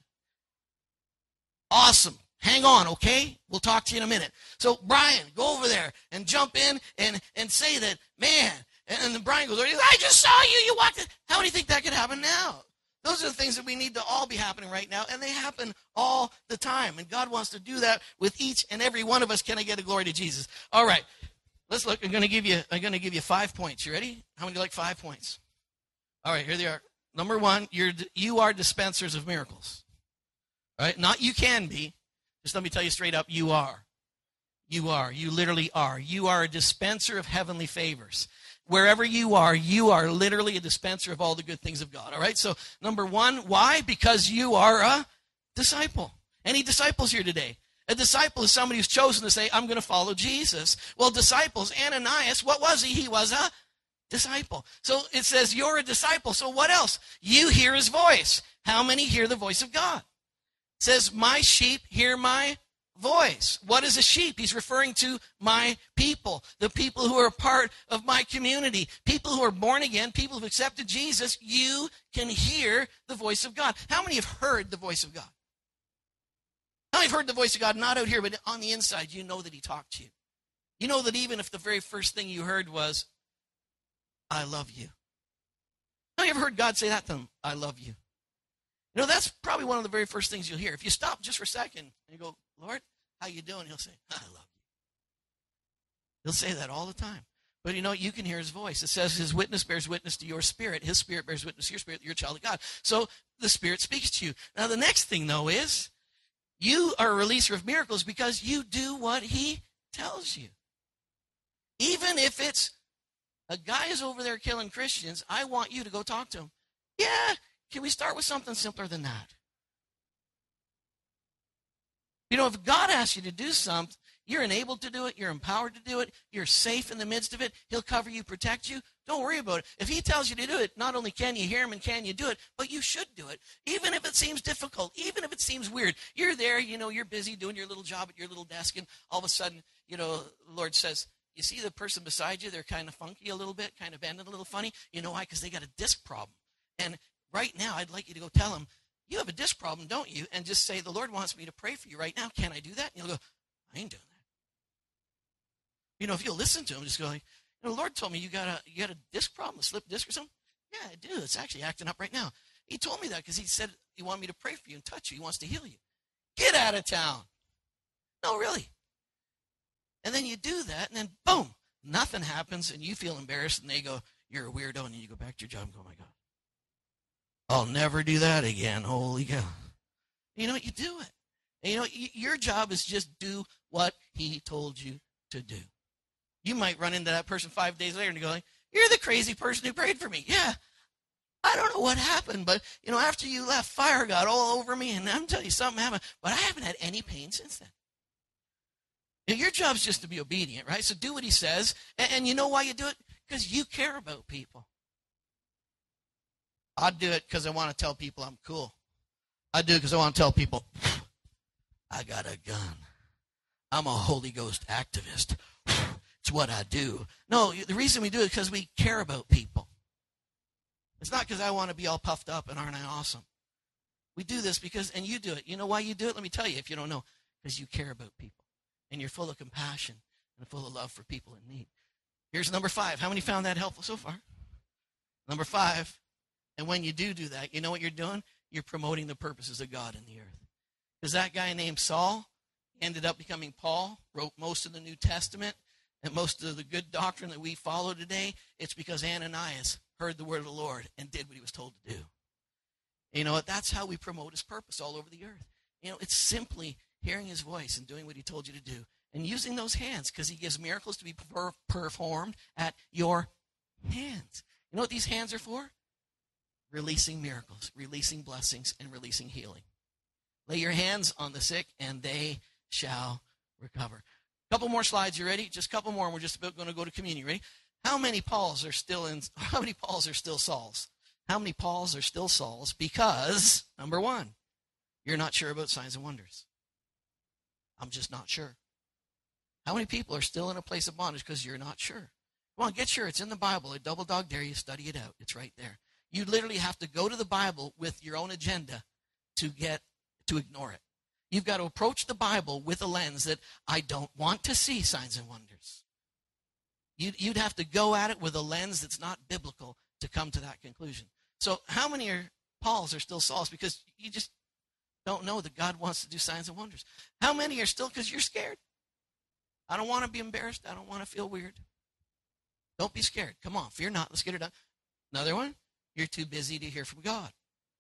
Awesome. Hang on, okay? We'll talk to you in a minute. So, Brian, go over there and jump in and say that, man. And then Brian goes, I just saw you. You walked in. How many think that could happen now? Those are the things that we need to all be happening right now, and they happen all the time. And God wants to do that with each and every one of us. Can I get a glory to Jesus? All right. Let's look. I'm going to give you 5 points. You ready? How many like 5 points? All right, here they are. Number 1, you are dispensers of miracles. All right? Not you can be. Just let me tell you straight up, you are. You are. You literally are. You are a dispenser of heavenly favors. Wherever you are literally a dispenser of all the good things of God. All right? So, number 1, why? Because you are a disciple. Any disciples here today? A disciple is somebody who's chosen to say, I'm going to follow Jesus. Well, disciples, Ananias, what was he? He was a disciple. So, it says you're a disciple. So, what else? You hear his voice. How many hear the voice of God? It says, my sheep hear my voice. What is a sheep? He's referring to my people, the people who are a part of my community, people who are born again, people who have accepted Jesus. You can hear the voice of God. How many have heard the voice of God? How many have heard the voice of God, not out here, but on the inside? You know that he talked to you. You know that even if the very first thing you heard was, I love you. How many ever heard God say that to them? I love you. You know, that's probably one of the very first things you'll hear. If you stop just for a second and you go, Lord, how you doing? He'll say, I love you. He'll say that all the time. But you know, you can hear his voice. It says his witness bears witness to your spirit. His spirit bears witness to your spirit that you're a child of God. So the Spirit speaks to you. Now the next thing, though, is you are a releaser of miracles because you do what he tells you. Even if it's a guy is over there killing Christians, I want you to go talk to him. Yeah. Can we start with something simpler than that? You know, if God asks you to do something, You're enabled to do it. You're empowered to do it. You're safe in the midst of it. He'll cover you, protect you. Don't worry about it. If he tells you to do it, not only can you hear him and can you do it, but you should do it. Even if it seems difficult, even if it seems weird. You're there, you're busy doing your little job at your little desk, and all of a sudden, the Lord says, you see the person beside you, they're kind of funky a little bit, kind of bending a little funny. You know why? Because they got a disc problem. And right now, I'd like you to go tell them, you have a disc problem, don't you? And just say, the Lord wants me to pray for you right now. Can I do that? And you'll go, I ain't doing that. If you'll listen to him, just go like, the Lord told me you got a disc problem, a slip disc or something. Yeah, I do. It's actually acting up right now. He told me that because he said he wanted me to pray for you and touch you. He wants to heal you. Get out of town. No, really. And then you do that, and then boom, nothing happens, and you feel embarrassed, and they go, you're a weirdo, and you go back to your job and go, oh my God, I'll never do that again. Holy cow. You do it. And your job is just do what he told you to do. You might run into that person 5 days later and you go, you're the crazy person who prayed for me. Yeah, I don't know what happened, but, after you left, fire got all over me, and I'm telling you, something happened, but I haven't had any pain since then. Your job's just to be obedient, right? So do what he says, and you know why you do it? Because you care about people. I do it because I want to tell people I'm cool. I do it because I want to tell people, I got a gun. I'm a Holy Ghost activist. It's what I do. No, the reason we do it is because we care about people. It's not because I want to be all puffed up and aren't I awesome. We do this because, and you do it. You know why you do it? Let me tell you if you don't know. Because you care about people. And you're full of compassion and full of love for people in need. Here's number 5. How many found that helpful so far? Number 5. And when you do that, you know what you're doing? You're promoting the purposes of God in the earth. Because that guy named Saul ended up becoming Paul, wrote most of the New Testament, and most of the good doctrine that we follow today. It's because Ananias heard the word of the Lord and did what he was told to do. You know what? That's how we promote his purpose all over the earth. It's simply hearing his voice and doing what he told you to do. And using those hands, because he gives miracles to be performed at your hands. You know what these hands are for? Releasing miracles, releasing blessings, and releasing healing. Lay your hands on the sick, and they shall recover. Couple more slides. You ready? Just a couple more, and we're just about going to go to communion. Ready? How many Pauls are still Sauls? How many Pauls are still Sauls? Because, number 1, you're not sure about signs and wonders. I'm just not sure. How many people are still in a place of bondage because you're not sure? Come on, get sure. It's in the Bible. A double dog dare you. Study it out. It's right there. You literally have to go to the Bible with your own agenda to ignore it. You've got to approach the Bible with a lens that I don't want to see signs and wonders. You'd have to go at it with a lens that's not biblical to come to that conclusion. So how many Pauls are still Sauls? Because you just don't know that God wants to do signs and wonders. How many are still because you're scared? I don't want to be embarrassed. I don't want to feel weird. Don't be scared. Come on, fear not. Let's get it done. Another one, you're too busy to hear from God.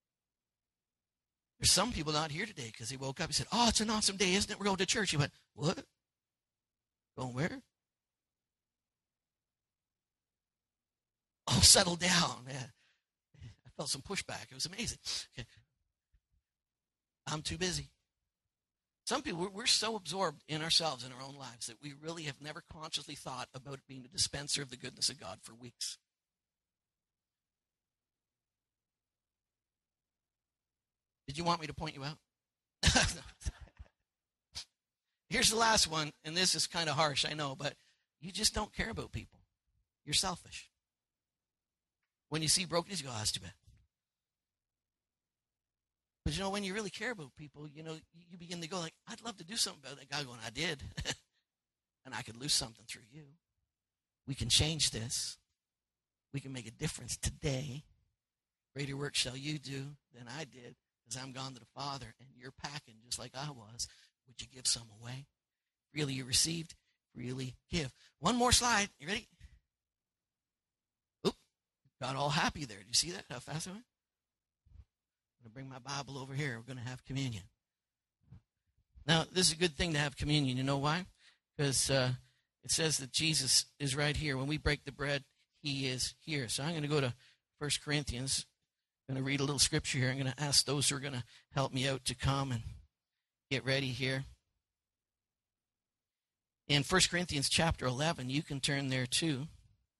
There's some people not here today because they woke up and said, oh, it's an awesome day, isn't it? We're going to church. You went, what? Going where? Oh, settle down. Yeah. I felt some pushback. It was amazing. Okay. I'm too busy. Some people, we're so absorbed in ourselves, in our own lives, that we really have never consciously thought about being a dispenser of the goodness of God for weeks. Did you want me to point you out? Here's the last one, and this is kind of harsh, I know, but you just don't care about people. You're selfish. When you see brokenness, you go, oh, that's too bad. But when you really care about people, you begin to go like, I'd love to do something about that guy going, I did. And I could lose something through you. We can change this. We can make a difference today. Greater work shall you do than I did, because I'm gone to the Father, and you're packing just like I was. Would you give some away? Freely you received, freely give. One more slide. You ready? Oop, got all happy there. Do you see that? How fast I went? I'm going to bring my Bible over here. We're going to have communion. Now, this is a good thing to have communion. You know why? Because it says that Jesus is right here. When we break the bread, he is here. So I'm going to go to 1 Corinthians. I'm going to read a little scripture here. I'm going to ask those who are going to help me out to come and get ready here. In 1 Corinthians chapter 11, you can turn there too.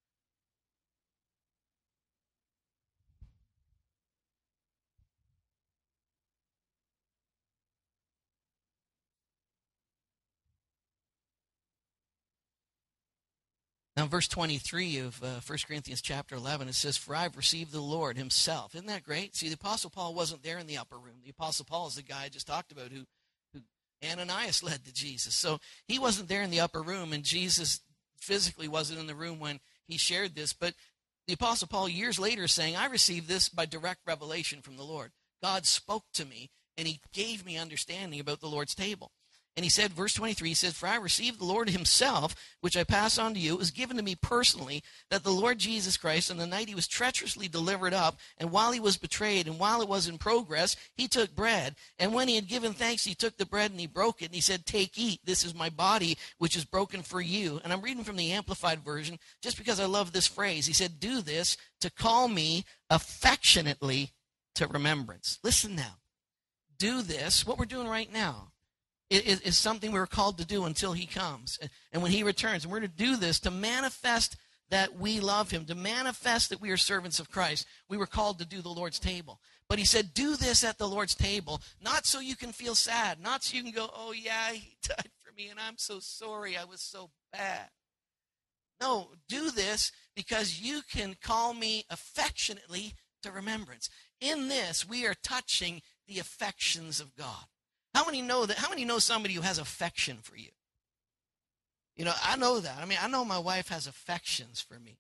Now, verse 23 of 1 Corinthians chapter 11, it says, "For I've received the Lord himself." Isn't that great? See, the Apostle Paul wasn't there in the upper room. The Apostle Paul is the guy I just talked about who Ananias led to Jesus. So he wasn't there in the upper room, and Jesus physically wasn't in the room when he shared this. But the Apostle Paul, years later, is saying, "I received this by direct revelation from the Lord. God spoke to me, and he gave me understanding about the Lord's table." And he said, verse 23, he says, "For I received the Lord himself, which I pass on to you. It was given to me personally that the Lord Jesus Christ, on the night he was treacherously delivered up, and while he was betrayed, and while it was in progress, he took bread. And when he had given thanks, he took the bread and he broke it. And he said, 'Take, eat. This is my body, which is broken for you.'" And I'm reading from the Amplified Version just because I love this phrase. He said, "Do this to call me affectionately to remembrance." Listen now. Do this, what we're doing right now, is something we're called to do until he comes. And when he returns, and we're going to do this to manifest that we love him, to manifest that we are servants of Christ. We were called to do the Lord's table. But he said, do this at the Lord's table, not so you can feel sad, not so you can go, "Oh yeah, he died for me, and I'm so sorry, I was so bad." No, do this because you can call me affectionately to remembrance. In this, we are touching the affections of God. How many know that? How many know somebody who has affection for you? You know, I know that. I mean, I know my wife has affections for me.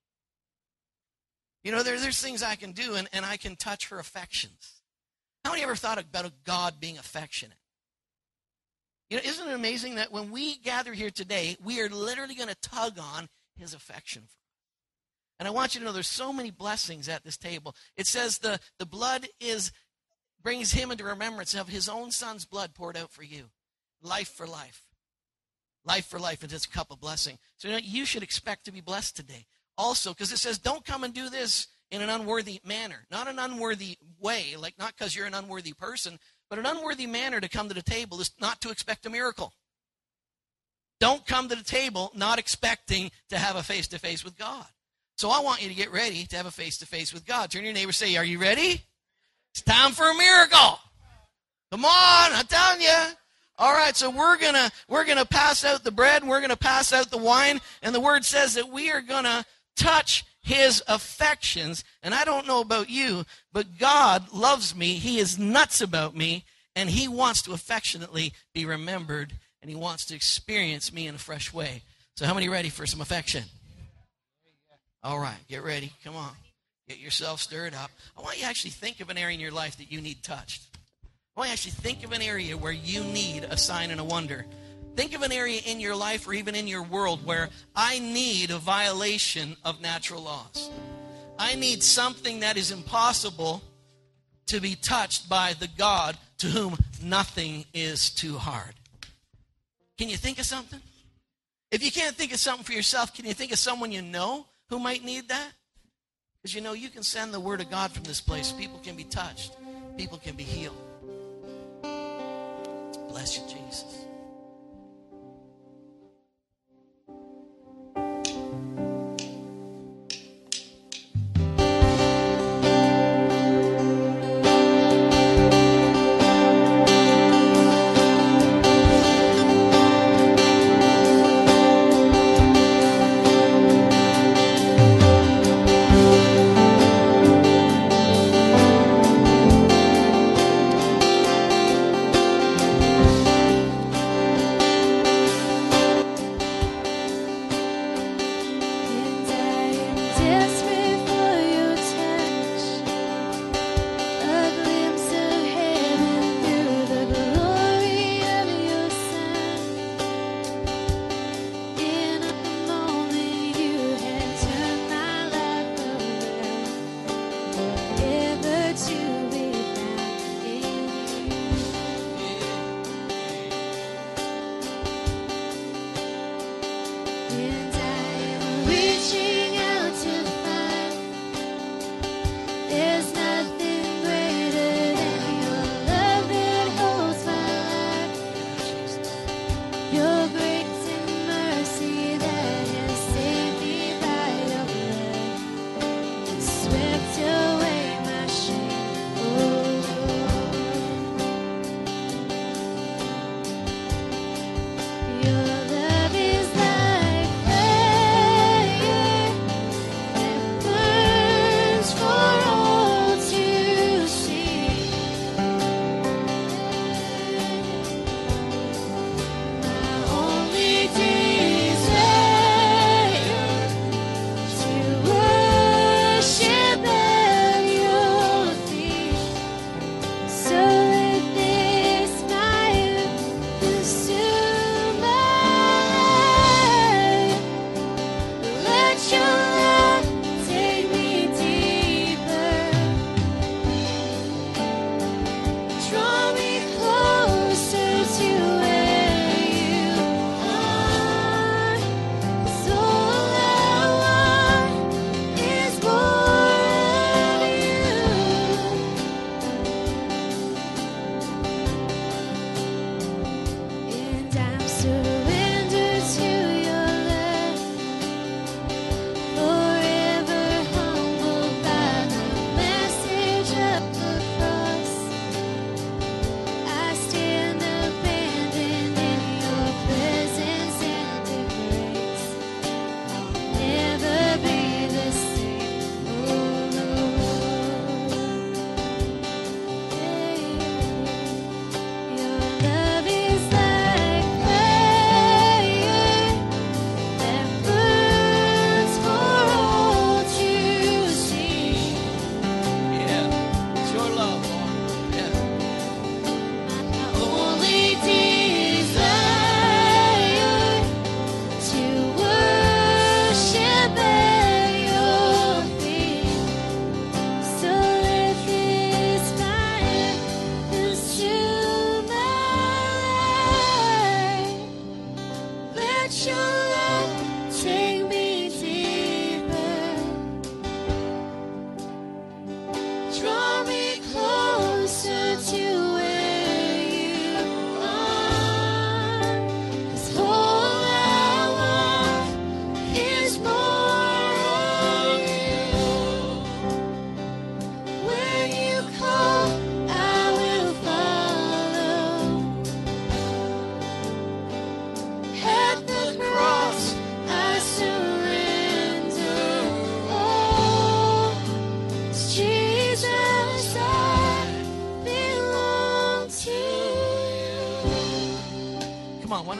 You know, there's things I can do, and I can touch her affections. How many ever thought about a God being affectionate? You know, isn't it amazing that when we gather here today, we are literally going to tug on his affection for us? And I want you to know there's so many blessings at this table. It says the blood brings him into remembrance of his own son's blood poured out for you. Life for life. Life for life, and it's a cup of blessing. So you should expect to be blessed today. Also, because it says, don't come and do this in an unworthy manner. Not an unworthy way, like not because you're an unworthy person, but an unworthy manner to come to the table is not to expect a miracle. Don't come to the table not expecting to have a face-to-face with God. So I want you to get ready to have a face-to-face with God. Turn to your neighbor and say, "Are you ready? It's time for a miracle." Come on, I'm telling you. All right, so we're gonna pass out the bread, and we're gonna pass out the wine, and the word says that we are gonna touch his affections. And I don't know about you, but God loves me. He is nuts about me, and he wants to affectionately be remembered, and he wants to experience me in a fresh way. So how many ready for some affection? All right, get ready. Come on. Get yourself stirred up. I want you to actually think of an area in your life that you need touched. I want you to actually think of an area where you need a sign and a wonder. Think of an area in your life or even in your world where I need a violation of natural laws. I need something that is impossible to be touched by the God to whom nothing is too hard. Can you think of something? If you can't think of something for yourself, can you think of someone you know who might need that? Because you know, you can send the word of God from this place. People can be touched. People can be healed. Bless you, Jesus.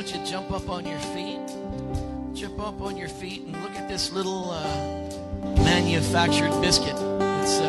would you jump up on your feet? Jump up on your feet and look at this little manufactured biscuit. It's,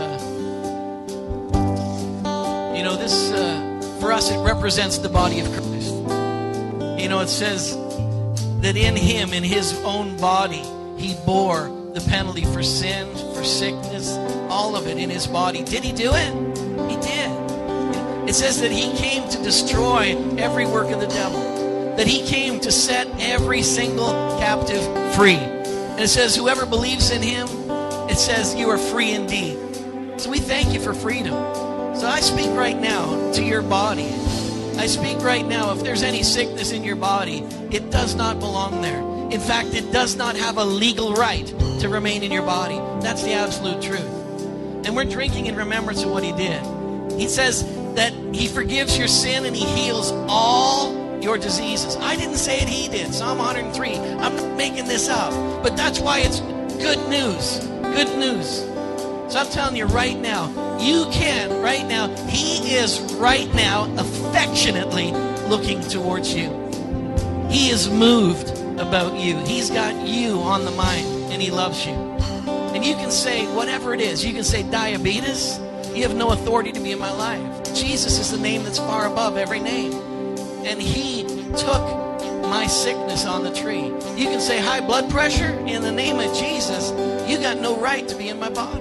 this, for us, it represents the body of Christ. It says that in him, in his own body, he bore the penalty for sin, for sickness, all of it in his body. Did he do it? He did. It says that he came to destroy every work of the devil, that he came to set every single captive free. And it says, whoever believes in him, it says, you are free indeed. So we thank you for freedom. So I speak right now to your body. I speak right now, if there's any sickness in your body, it does not belong there. In fact, it does not have a legal right to remain in your body. That's the absolute truth. And we're drinking in remembrance of what he did. He says that he forgives your sin and he heals all your diseases. I didn't say it, he did. Psalm 103. I'm not making this up. But that's why it's good news. Good news. So I'm telling you right now, you can, right now, he is right now affectionately looking towards you. He is moved about you. He's got you on the mind, and he loves you. And you can say whatever it is. You can say diabetes. You have no authority to be in my life. Jesus is the name that's far above every name. And he took my sickness on the tree. You can say high blood pressure. In the name of Jesus, you got no right to be in my body.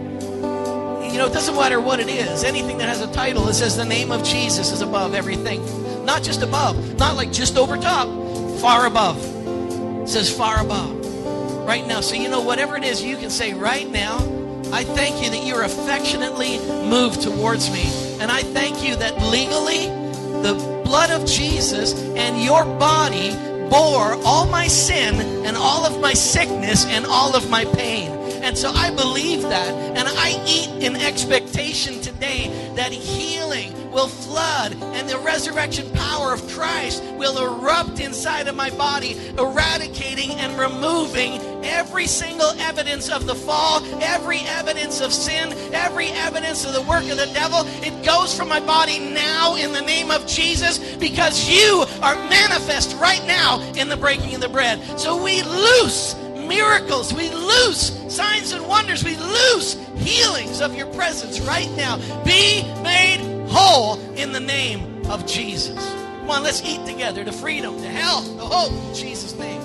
It doesn't matter what it is. Anything that has a title, it says the name of Jesus is above everything. Not just above. Not like just over top. Far above. It says far above. Right now. So whatever it is, you can say right now, I thank you that you're affectionately moved towards me. And I thank you that legally, the blood of Jesus and your body bore all my sin and all of my sickness and all of my pain. And so I believe that, and I eat in expectation today that healing will flood and the resurrection power of Christ will erupt inside of my body, eradicating and removing every single evidence of the fall, every evidence of sin, every evidence of the work of the devil. It goes from my body now in the name of Jesus, because you are manifest right now in the breaking of the bread. So we loose miracles, we loose signs and wonders, we loose healings of your presence right now. Be made whole in the name of Jesus. Come on, let's eat together to freedom, to health, to hope, in Jesus' name.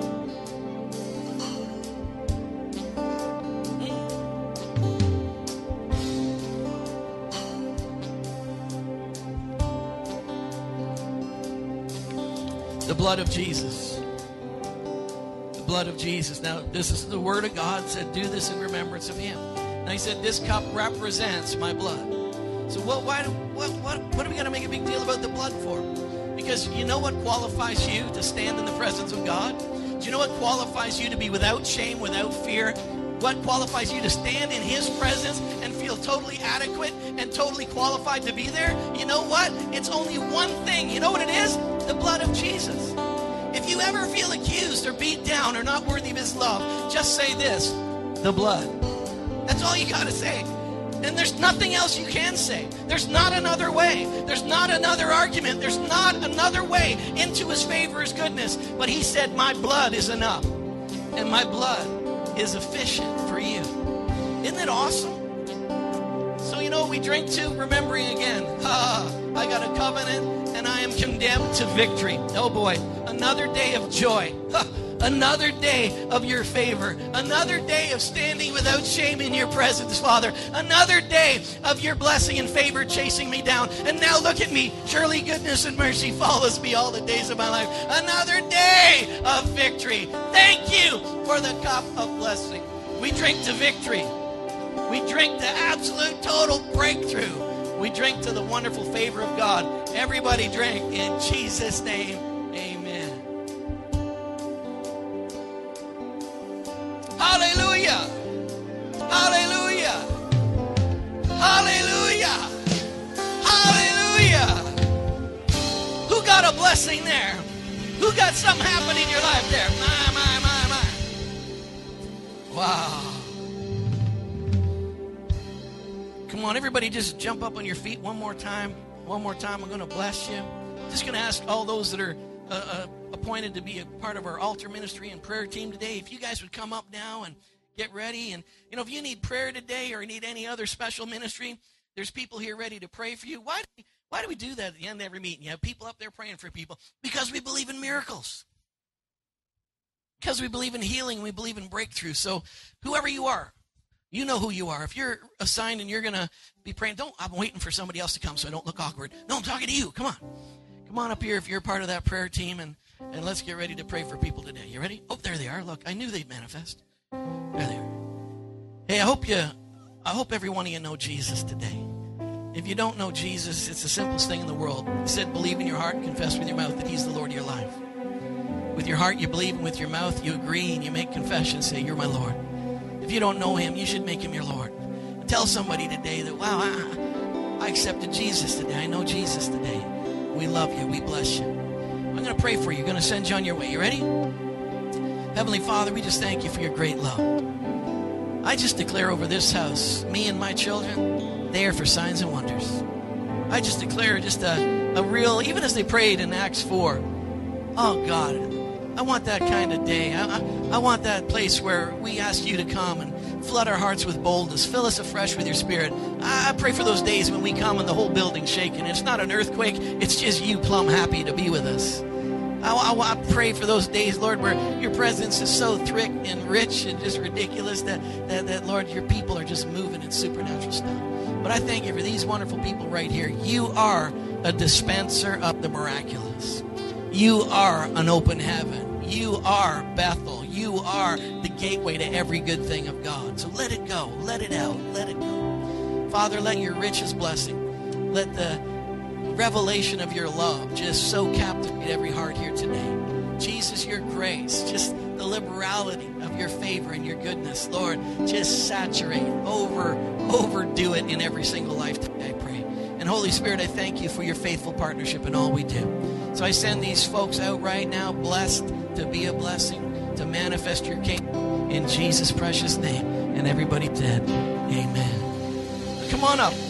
The blood of Jesus. Blood of Jesus. Now, this is the word of God. Said, do this in remembrance of him. Now, he said, this cup represents my blood. So what are we going to make a big deal about the blood for? Because you know what qualifies you to stand in the presence of God? Do you know what qualifies you to be without shame, without fear? What qualifies you to stand in his presence and feel totally adequate and totally qualified to be there? You know what? It's only one thing. You know what it is? The blood of Jesus. If you ever feel accused or beat down or not worthy of his love, just say this: the blood. That's all you got to say. And there's nothing else you can say. There's not another way. There's not another argument. There's not another way into his favor, his goodness. But he said, my blood is enough. And my blood is efficient for you. Isn't it awesome? So you know what we drink to? Remembering again. I got a covenant and I am condemned to victory. Oh boy. Another day of joy. Another day of your favor. Another day of standing without shame in your presence, Father. Another day of your blessing and favor chasing me down. And now look at me. Surely goodness and mercy follows me all the days of my life. Another day of victory. Thank you for the cup of blessing. We drink to victory. We drink to absolute total breakthrough. We drink to the wonderful favor of God. Everybody drink in Jesus' name. Amen. Hallelujah. Hallelujah. Hallelujah. Hallelujah. Who got a blessing there? Who got something happening in your life there? My. Wow. Come on, everybody just jump up on your feet one more time. One more time. I'm going to bless you. I'm just going to ask all those that are appointed to be a part of our altar ministry and prayer team today, if you guys would come up now and get ready. And, if you need prayer today or need any other special ministry, there's people here ready to pray for you. Why do we do that at the end of every meeting? You have people up there praying for people because we believe in miracles. Because we believe in healing, we believe in breakthrough. So whoever you are, you know who you are. If you're assigned and you're going to be praying, I'm waiting for somebody else to come so I don't look awkward. No, I'm talking to you. Come on. Come on up here if you're part of that prayer team, and let's get ready to pray for people today. You ready? Oh, there they are. Look, I knew they'd manifest. There they are. Hey, I hope every one of you know Jesus today. If you don't know Jesus, it's the simplest thing in the world. He said, believe in your heart and confess with your mouth that he's the Lord of your life. With your heart you believe, and with your mouth you agree, and you make confession, say, you're my Lord. If you don't know him, you should make him your Lord. Tell somebody today that, wow, I accepted Jesus today. I know Jesus today. We love you. We bless you. I'm going to pray for you. I'm going to send you on your way. You ready? Heavenly Father, we just thank you for your great love. I just declare over this house, me and my children, they are for signs and wonders. I just declare just a real, even as they prayed in Acts 4, oh God, I want that kind of day. I want that place where we ask you to come and flood our hearts with boldness. Fill us afresh with your Spirit. I pray for those days when we come and the whole building's shaking. It's not an earthquake. It's just you plumb happy to be with us. I pray for those days, Lord, where your presence is so thick and rich and just ridiculous that, Lord, your people are just moving in supernatural stuff. But I thank you for these wonderful people right here. You are a dispenser of the miraculous. You are an open heaven. You are Bethel. You are the gateway to every good thing of God. So let it go. Let it out. Let it go. Father, let your richest blessing, let the revelation of your love just so captivate every heart here today. Jesus, your grace, just the liberality of your favor and your goodness, Lord, just saturate, overdo it in every single life today, I pray. And Holy Spirit, I thank you for your faithful partnership in all we do. So I send these folks out right now, blessed to be a blessing, to manifest your kingdom in Jesus' precious name. And everybody said, amen. Come on up.